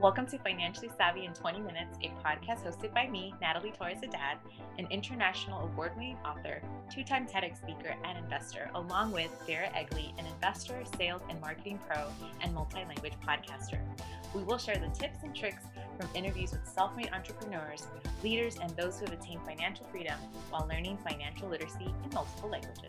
Welcome to Financially Savvy in 20 Minutes, a podcast hosted by me, Natalie Torres-Haddad, an international award-winning author, two-time TEDx speaker, and investor, along with Vera Egley, an investor, sales and marketing pro, and multi-language podcaster. We will share the tips and tricks from interviews with self-made entrepreneurs, leaders, and those who have attained financial freedom while learning financial literacy in multiple languages.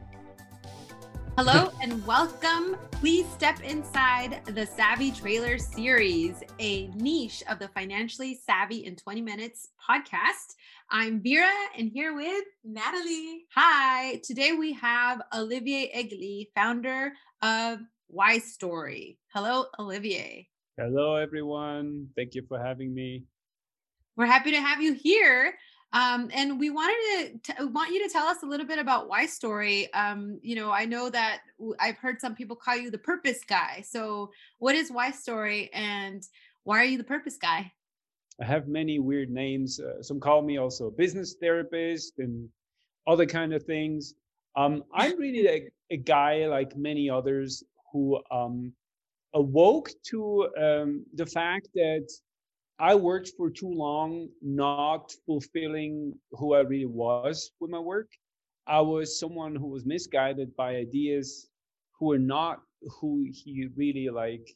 Hello and welcome. Please step inside the Savvy Trailer series, a niche of the Financially Savvy in 20 Minutes podcast. I'm Vera and here with Natalie. Hi. Today we have Olivier Egley, founder of Wise Story. Hello, Olivier. Hello, everyone. Thank you for having me. We're happy to have you here. And we wanted to want you to tell us a little bit about Wise Story. I know that I've heard some people call you the purpose guy. So what is Wise Story and why are you the purpose guy? I have many weird names. Some call me also a business therapist and other kind of things. I'm really a guy like many others who awoke to the fact that I worked for too long, not fulfilling who I really was with my work. I was someone who was misguided by ideas who were not who he really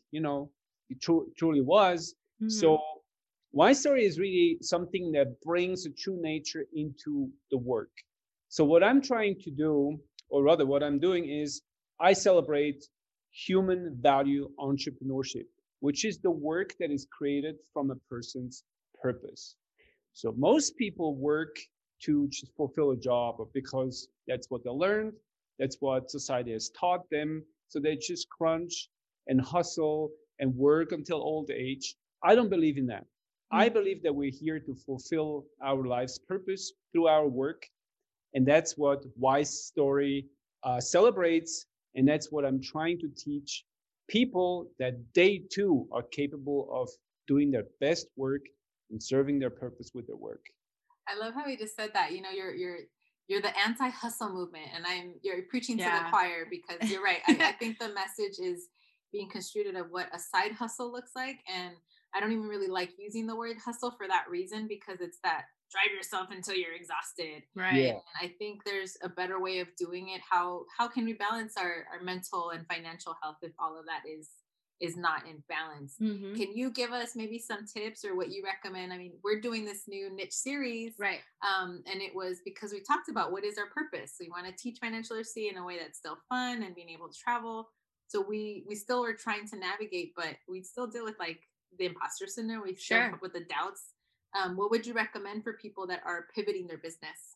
truly was. Mm-hmm. So Wise Story is really something that brings a true nature into the work. So what I'm trying to do, or rather what I'm doing is I celebrate human value entrepreneurship, which is the work that is created from a person's purpose. So most people work to just fulfill a job because that's what they learned, that's what society has taught them. So they just crunch and hustle and work until old age. I don't believe in that. I believe that we're here to fulfill our life's purpose through our work. And that's what Wise Story celebrates. And that's what I'm trying to teach people, that they too are capable of doing their best work and serving their purpose with their work. I love how he just said that. You know, you're the anti-hustle movement, and you're preaching to the choir, because you're right. I think the message is being construed of what a side hustle looks like, and I don't even really like using the word hustle for that reason, because it's that drive yourself until you're exhausted. Right. Yeah. And I think there's a better way of doing it. How can we balance our mental and financial health if all of that is not in balance? Mm-hmm. Can you give us maybe some tips or what you recommend? I mean, we're doing this new niche series. Right. And it was because we talked about what is our purpose. We want to teach financial literacy in a way that's still fun and being able to travel. So we still are trying to navigate, but we still deal with like the imposter syndrome. We still come up with the doubts. What would you recommend for people that are pivoting their business?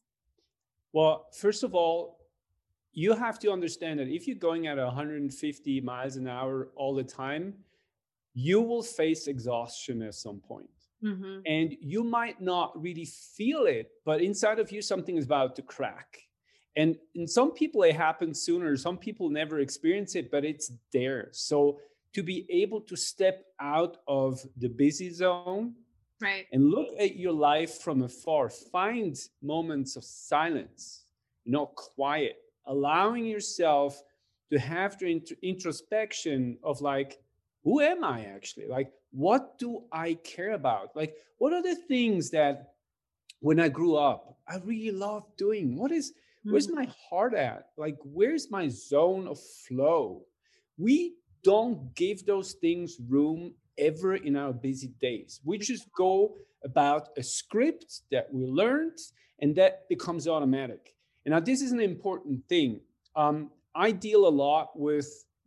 Well, first of all, you have to understand that if you're going at 150 miles an hour all the time, you will face exhaustion at some point. Mm-hmm. And you might not really feel it, but inside of you, something is about to crack. And in some people, it happens sooner. Some people never experience it, but it's there. So to be able to step out of the busy zone, right, and look at your life from afar, find moments of silence, quiet, allowing yourself to have the introspection of like, who am I actually? Like, what do I care about? Like, what are the things that when I grew up, I really loved doing? Where's my heart at? Like, where's my zone of flow? We don't give those things room ever in our busy days. We just go about a script that we learned and that becomes automatic. And now this is an important thing. I deal a lot with,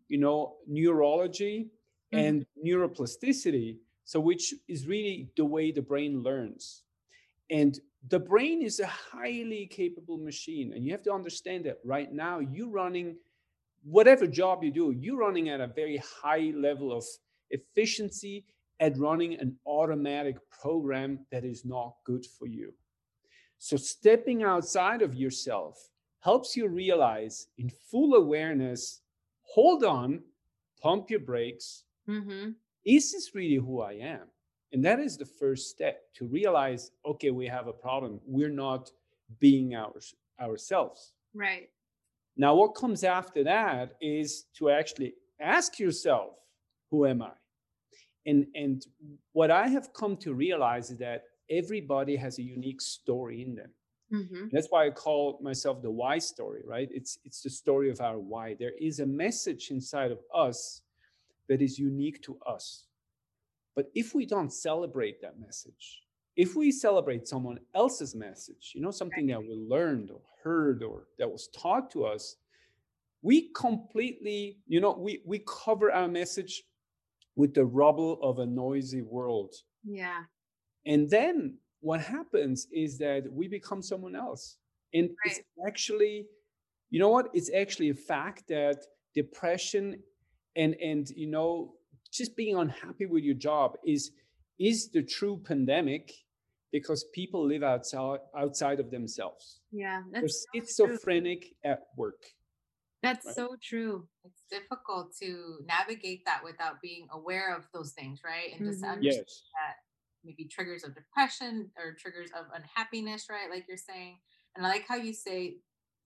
neurology and neuroplasticity, so which is really the way the brain learns. And the brain is a highly capable machine. And you have to understand that right now you're running, whatever job you do, you're running at a very high level of efficiency at running an automatic program that is not good for you. So stepping outside of yourself helps you realize in full awareness, hold on, pump your brakes. Mm-hmm. Is this really who I am? And that is the first step, to realize, okay, we have a problem. We're not being ourselves. Right. Now, what comes after that is to actually ask yourself, who am I? And what I have come to realize is that everybody has a unique story in them. Mm-hmm. That's why I call myself the why story, right? It's the story of our why. There is a message inside of us that is unique to us. But if we don't celebrate that message, if we celebrate someone else's message, something that we learned or heard or that was taught to us, we completely, we cover our message with the rubble of a noisy world. Yeah. And then what happens is that we become someone else. And it's actually, you know what? It's actually a fact that depression and just being unhappy with your job is the true pandemic, because people live outside of themselves. Yeah, that's schizophrenic at work. That's so true. It's difficult to navigate that without being aware of those things, right? And just understand that maybe triggers of depression or triggers of unhappiness, right? Like you're saying. And I like how you say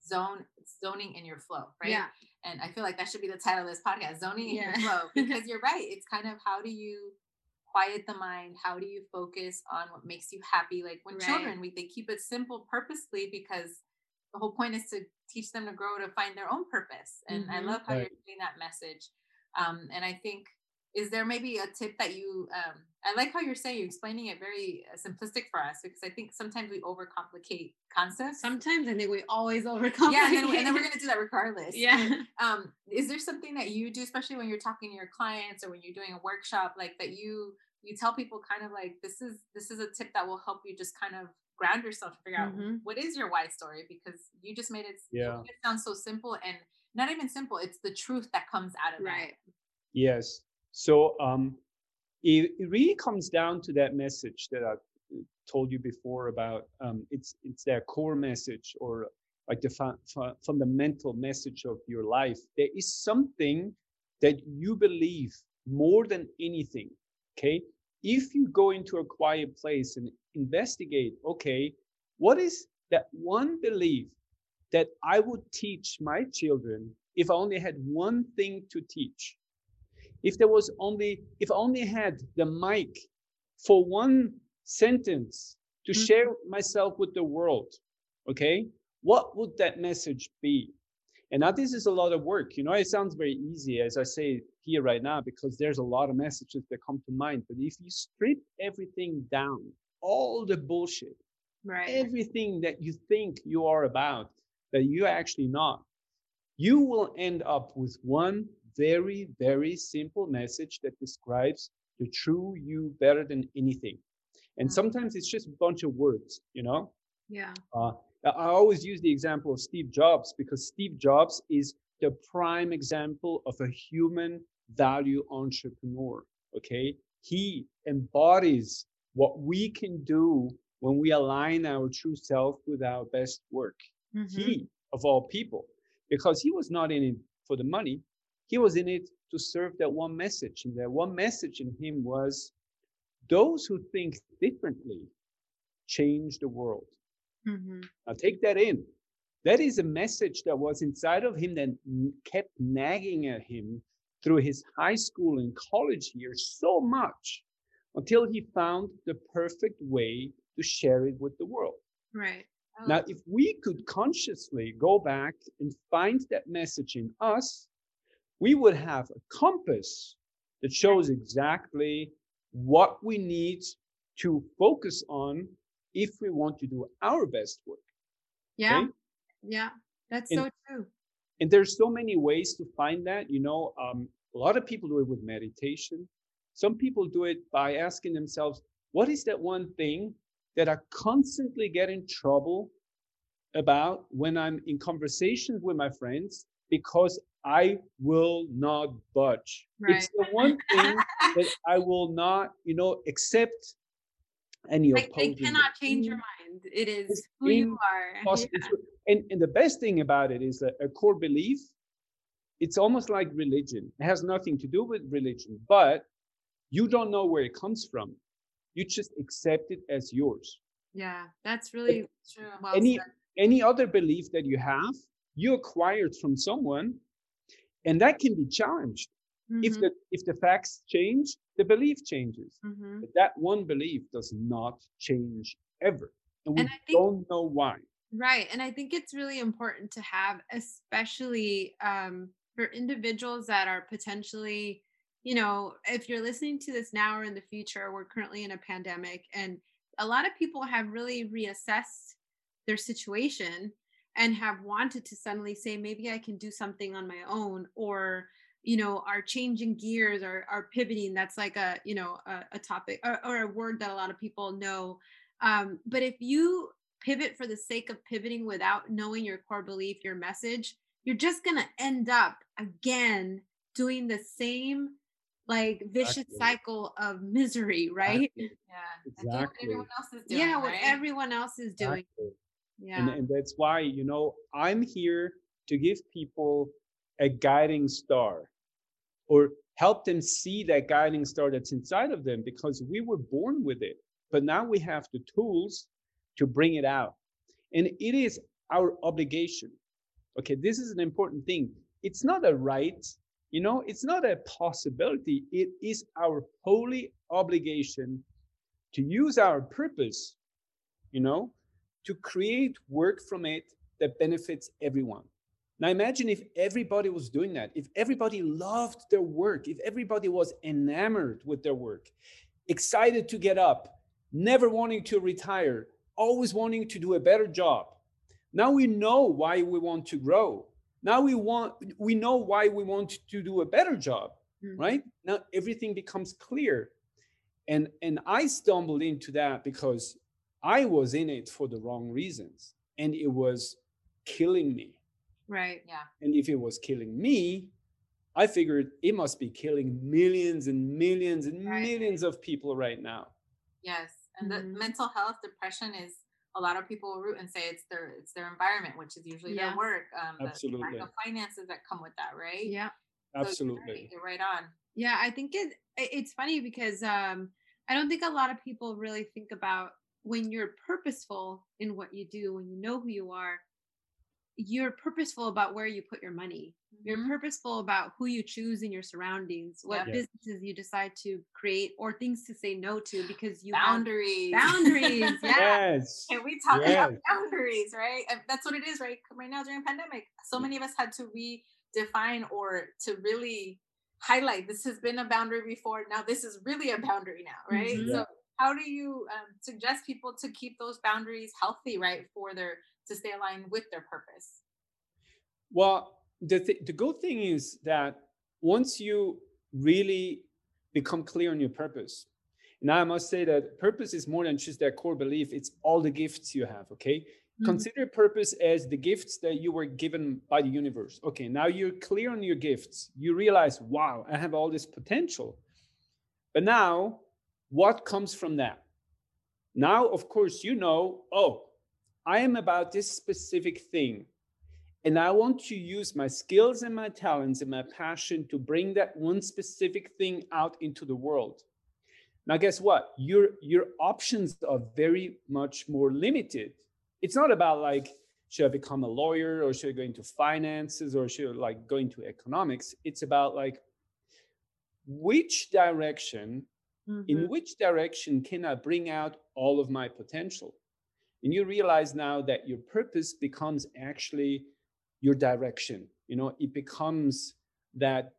zoning in your flow, right? Yeah. And I feel like that should be the title of this podcast, zoning in your flow, because you're right. It's kind of, how do you quiet the mind? How do you focus on what makes you happy? Like when children, they keep it simple purposely, because the whole point is to teach them to grow, to find their own purpose. And I love how you're doing that message. And I think, is there maybe a tip that you, I like how you're saying, you're explaining it very simplistic for us, because I think sometimes we overcomplicate concepts. Sometimes I think we always overcomplicate. Yeah, and then we're going to do that regardless. Yeah. But, is there something that you do, especially when you're talking to your clients or when you're doing a workshop, like that you tell people kind of like, this is a tip that will help you just kind of ground yourself to figure out what is your why story? Because you just made it, it sound so simple, and not even simple. It's the truth that comes out of it. Yes. So it really comes down to that message that I told you before about. It's that core message, or like the fundamental message of your life. There is something that you believe more than anything. Okay. If you go into a quiet place and investigate, okay, what is that one belief that I would teach my children if I only had one thing to teach? If I only had the mic for one sentence to share myself with the world, okay, what would that message be? And now this is a lot of work. It sounds very easy as I say here right now, because there's a lot of messages that come to mind. But if you strip everything down, all the bullshit, everything that you think you are about, that you're actually not, you will end up with one very, very simple message that describes the true you better than anything. And sometimes it's just a bunch of words, Yeah. I always use the example of Steve Jobs, because Steve Jobs is the prime example of a human value entrepreneur. Okay. He embodies what we can do when we align our true self with our best work. He, of all people, because he was not in it for the money. He was in it to serve that one message. And that one message in him was, those who think differently change the world. Now take that in. That is a message that was inside of him that kept nagging at him through his high school and college years so much, until he found the perfect way to share it with the world. Right. Now, if we could consciously go back and find that message in us, we would have a compass that shows exactly what we need to focus on if we want to do our best work. Yeah. Okay? Yeah. That's so true. And there's so many ways to find that. A lot of people do it with meditation. Some people do it by asking themselves, what is that one thing that I constantly get in trouble about when I'm in conversations with my friends, because I will not budge. Right. It's the one thing that I will not, accept any opposing. They cannot change your mind. It is who you are. Yeah. And the best thing about it is that a core belief, it's almost like religion. It has nothing to do with religion, but you don't know where it comes from. You just accept it as yours. Yeah, that's really true. Well, any other belief that you have, you acquired from someone, and that can be challenged. Mm-hmm. If the facts change, the belief changes. Mm-hmm. But that one belief does not change ever. And we And I think, don't know why. right. And I think it's really important to have, especially for individuals that are potentially, you know, if you're listening to this now or in the future, we're currently in a pandemic, and a lot of people have really reassessed their situation and have wanted to suddenly say, maybe I can do something on my own, or, you know, are changing gears or are pivoting. That's like a, you know, a topic or a word that a lot of people know. But if you pivot for the sake of pivoting without knowing your core belief, your message, you're just going to end up again doing the same like vicious Exactly. cycle of misery, right? Exactly. Yeah. And Exactly. do what everyone else is doing. Yeah, what right? everyone else is doing. Exactly. Yeah. And that's why, you know, I'm here to give people a guiding star, or help them see that guiding star that's inside of them, because we were born with it, but now we have the tools to bring it out. And it is our obligation. Okay, this is an important thing. It's not a right, you know, it's not a possibility. It is our holy obligation to use our purpose, you know, to create work from it that benefits everyone. Now imagine if everybody was doing that, if everybody loved their work, if everybody was enamored with their work, excited to get up, never wanting to retire, always wanting to do a better job. Now we know why we want to grow. Now we know why we want to do a better job, right? Now everything becomes clear. And I stumbled into that because I was in it for the wrong reasons, and it was killing me. Right. Yeah. And if it was killing me, I figured it must be killing millions and millions and millions of people right now. Yes. And the mental health, depression is, a lot of people will root and say it's their environment, which is usually their work. Absolutely. The lack of finances that come with that, right? Yeah. So Absolutely. you're right on. Yeah, I think it's funny because I don't think a lot of people really think about when you're purposeful in what you do, when you know who you are, you're purposeful about where you put your money. You're purposeful about who you choose in your surroundings, what businesses you decide to create, or things to say no to because you boundaries. Have boundaries. Yeah. Yes. And we talk about boundaries, right? And that's what it is, right? Right now during pandemic, so many of us had to redefine or to really highlight, this has been a boundary before. Now this is really a boundary now, right? So how do you suggest people to keep those boundaries healthy, right? To stay aligned with their purpose? Well, the good thing is that once you really become clear on your purpose, now I must say that purpose is more than just that core belief. It's all the gifts you have, okay? Consider purpose as the gifts that you were given by the universe. Okay, now you're clear on your gifts. You realize, wow, I have all this potential. But now, what comes from that? Now, of course, you know, oh, I am about this specific thing, and I want to use my skills and my talents and my passion to bring that one specific thing out into the world. Now, guess what? Your options are very much more limited. It's not about like, should I become a lawyer, or should I go into finances, or should I like go into economics? It's about like, which direction, in which direction can I bring out all of my potential? And you realize now that your purpose becomes actually your direction. You know, it becomes that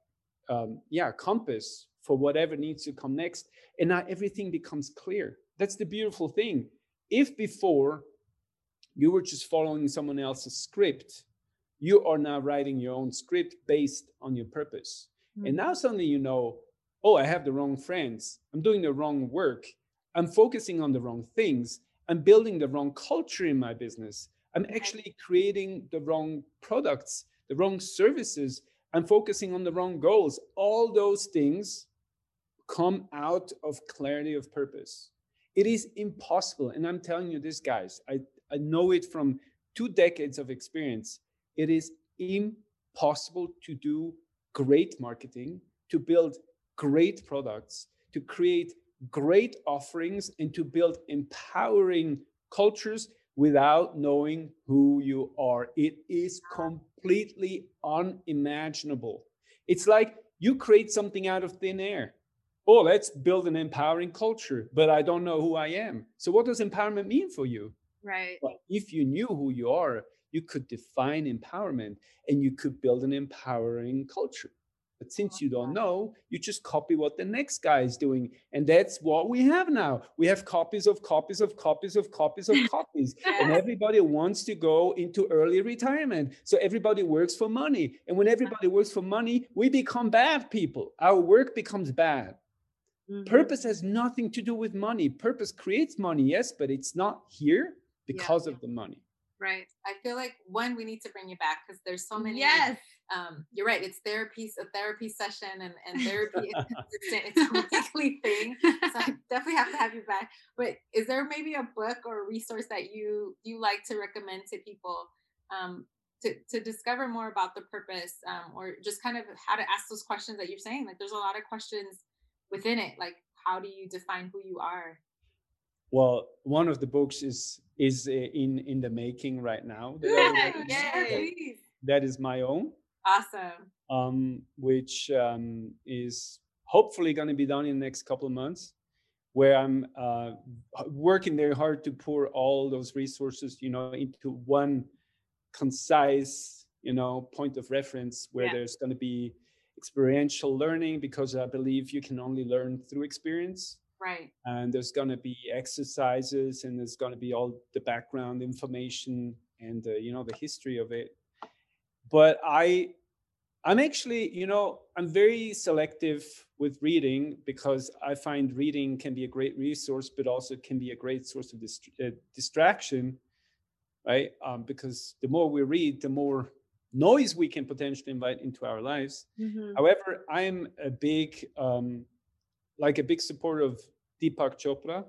compass for whatever needs to come next. And now everything becomes clear. That's the beautiful thing. If before you were just following someone else's script, you are now writing your own script based on your purpose. And now suddenly you know, oh, I have the wrong friends. I'm doing the wrong work. I'm focusing on the wrong things. I'm building the wrong culture in my business. I'm actually creating the wrong products, the wrong services. I'm focusing on the wrong goals. All those things come out of clarity of purpose. It is impossible. And I'm telling you this, guys, I know it from 2 decades of experience. It is impossible to do great marketing, to build great products, to create great offerings, and to build empowering cultures without knowing who you are. It is completely unimaginable. It's like You create something out of thin air. Oh, let's build an empowering culture, but I don't know who I am. So what does empowerment mean for you? Right. Well, if you knew who you are, you could define empowerment and you could build an empowering culture. But since you don't know, you just copy what the next guy is doing. And that's what we have now. We have copies of copies of copies of copies of copies. And everybody wants to go into early retirement. So everybody works for money. And when everybody works for money, we become bad people. Our work becomes bad. Purpose has nothing to do with money. Purpose creates money, yes, but it's not here because of the money. Right. I feel like we need to bring you back because there's so many. Yes. You're right. It's a therapy session and therapy is consistent. It's a weekly thing. So I definitely have to have you back. But is there maybe a book or a resource that you like to recommend to people to discover more about the purpose or just kind of how to ask those questions that you're saying? Like there's a lot of questions within it. Like how do you define who you are? Well, one of the books is in the making right now. That is my own. Awesome. Which is hopefully going to be done in the next couple of months, where I'm working very hard to pour all those resources, into one concise, point of reference where there's going to be experiential learning, because I believe you can only learn through experience. Right. And there's going to be exercises, and there's going to be all the background information and the history of it. But I'm actually, I'm very selective with reading, because I find reading can be a great resource, but also can be a great source of distraction, right? Because the more we read, the more noise we can potentially invite into our lives. However, I'm a big supporter of Deepak Chopra.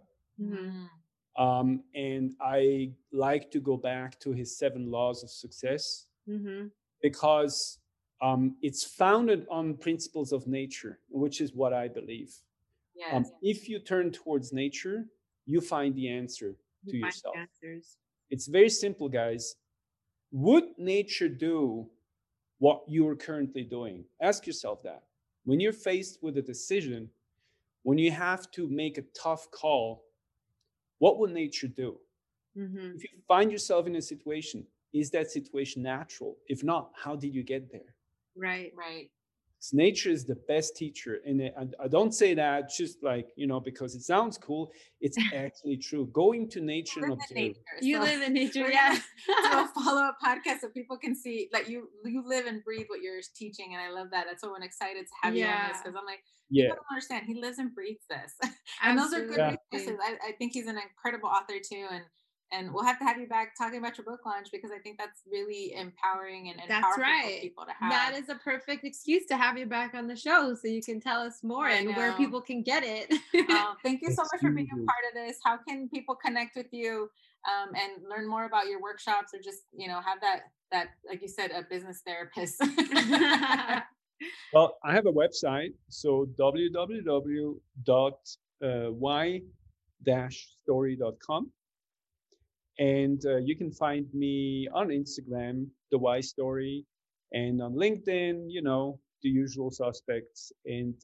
And I like to go back to his 7 laws of success, because it's founded on principles of nature, which is what I believe. Yes. If you turn towards nature, you find the answer to yourself. It's very simple, guys. Would nature do what you're currently doing? Ask yourself that. When you're faced with a decision, when you have to make a tough call, what would nature do? If you find yourself in a situation, is that situation natural? If not, how did you get there? Right. Because nature is the best teacher. And I don't say that just because it sounds cool. It's actually true. Going to nature and observe. You live in nature, yeah. So a follow-up podcast so people can see that you live and breathe what you're teaching. And I love that. That's why I'm excited to have you on this, because I'm like, you don't understand. He lives and breathes this. And those are good resources. I think he's an incredible author too. And we'll have to have you back talking about your book launch, because I think that's really empowering and powerful for people to have. That is a perfect excuse to have you back on the show, so you can tell us more and where people can get it. Thank you so much for being a part of this. How can people connect with you and learn more about your workshops, or just have that like you said, a business therapist? Well, I have a website, so www.y-story.com. And you can find me on Instagram, The Why Story, and on LinkedIn, the usual suspects. And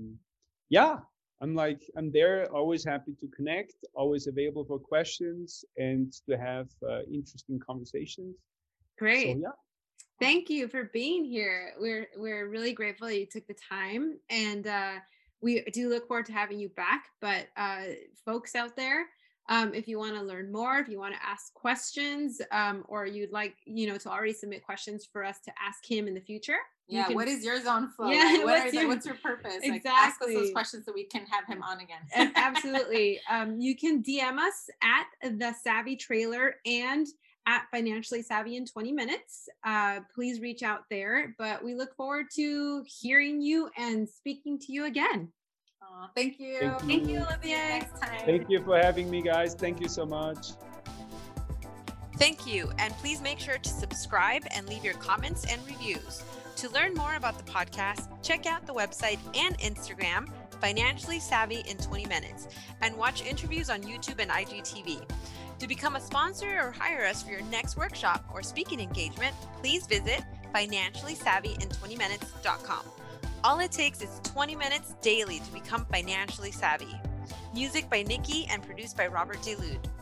I'm there, always happy to connect, always available for questions and to have interesting conversations. Great. So, thank you for being here. We're really grateful that you took the time, and we do look forward to having you back. But folks out there, if you want to learn more, if you want to ask questions, or you'd like, to already submit questions for us to ask him in the future. Yeah. What is your zone flow? Yeah, what's your purpose? Exactly. Like, ask us those questions so we can have him on again. Absolutely. You can DM us at The Savvy Trailer and at Financially Savvy in 20 Minutes. Please reach out there, but we look forward to hearing you and speaking to you again. Thank you. Thank you, Olivia. Next time. Thank you for having me, guys. Thank you so much. Thank you. And please make sure to subscribe and leave your comments and reviews. To learn more about the podcast, check out the website and Instagram, Financially Savvy in 20 Minutes, and watch interviews on YouTube and IGTV. To become a sponsor or hire us for your next workshop or speaking engagement, please visit financiallysavvyin20minutes.com. All it takes is 20 minutes daily to become financially savvy. Music by Nikki and produced by Robert DeLude.